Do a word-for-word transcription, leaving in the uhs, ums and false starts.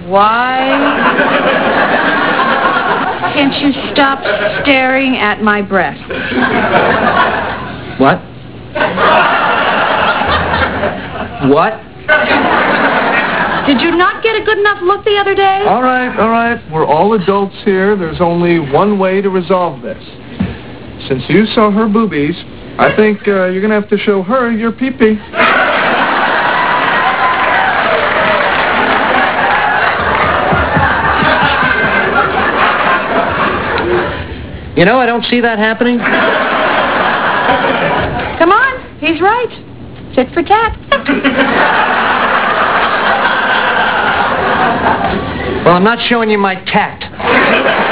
Why can't you stop staring at my breasts? What? What? Did you not get a good enough look the other day? All right, all right. We're all adults here. There's only one way to resolve this. Since you saw her boobies, I think uh, you're going to have to show her your pee-pee. You know, I don't see that happening. Come on, he's right. Tit for tat. Well, I'm not showing you my tact.